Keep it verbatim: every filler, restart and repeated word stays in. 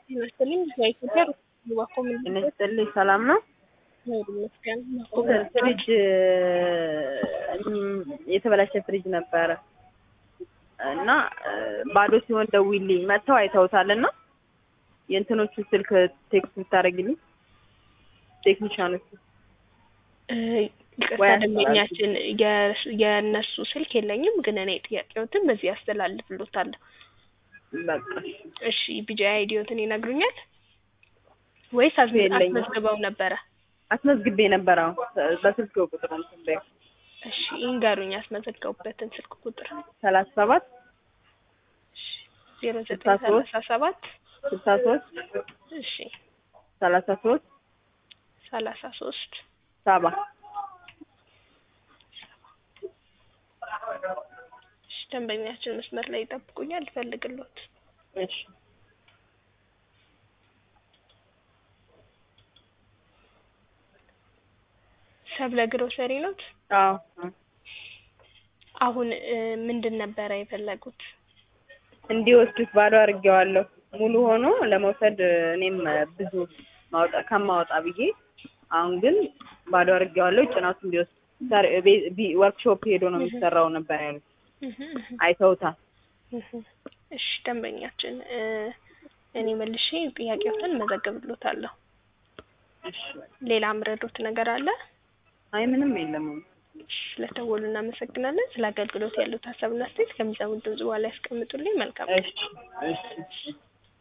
ይመስልኝ በኢትዮጵያ በኮም እንስጥልኝ ሰላም ነው። ይመስገን ፍሪጅ የተበላሸ ፍሪጅ ነበረ እና ባዶ ሲሆን ደውይልኝ መጥተው አይተውታልና የእንትኖቹ ስልክ ቴክስት ብታረግልኝ ቴክኒሻኖቹ ይቅርታ ደንበኛችን የነሱ ስልክ የለኝም ግን እኔ ጥያቄዎትን በዚህ አስተላልፍልዎታለሁ። በቃ እሺ ቢጂ አይዲዎትን ይነግሩኛል ወይስ አስመዝግበው ነበረ? አስመዝግቤ ነበር። አዎ በስልክ ቁጥር ነው እንዴ? እሺ ይንገሩኝ ያስመዘገቡበትን ስልክ ቁጥር። ሰላሳ ሰባት ዜሮ ዘጠኝ ሰላሳ ሰባት ስልሳ ሶስት እሺ ሰላሳ ሶስት ሰላሳ ሶስት ሰባ እሺ ደንበኛችን መስመር ላይ ይጠብቁኛል ልፈልግልዎት። እሺ ሰብለ ግሮሰሪ ኖት? አዎ አሁን ምንድን ነበር የፈለጉት? እንዲወስዱት ባዶ አድርጌዋለሁ ሙሉ ሆኖ ለመውሰድ እኔም ብዙ ማውጣ ከማውጣ ብዬ አሁን ግን ባዶ አድርጌዋለሁ ጭናቱ እንዲወስድ ወርክሾፕ ሄዶ ነው የሚሰራው ነበር ያሉት። አይተውታል። እሺ ደንበኛችን እኔ መልሼ ጥያቄዎትን መዘግብልዎታለሁ። እሺ ሌላ ምረዶት ነገር አለ? አይ ምንም የለም። ስለተወሉ እናመሰግናለን። ስለ አገልግሎት ያሉት ሀሳብና አስተያየት ከሚሰሙት ድምጽ በኋላ ያስቀምጡልኝ። መልካም። እሺ እሺ